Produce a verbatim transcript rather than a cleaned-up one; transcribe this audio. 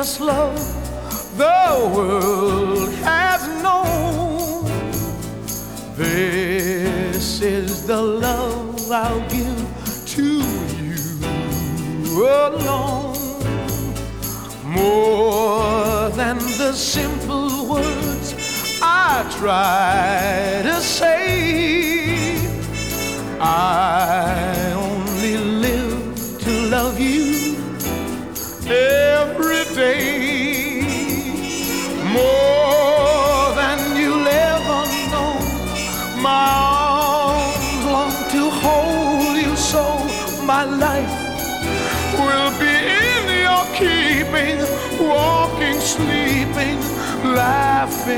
best love the world has known. This is the love I'll give to you alone. More than the simple words I try to say, I only live to love you every day. More than you'll ever know, my arms long to hold you so. My life will be in your keeping, walking, sleeping, laughing.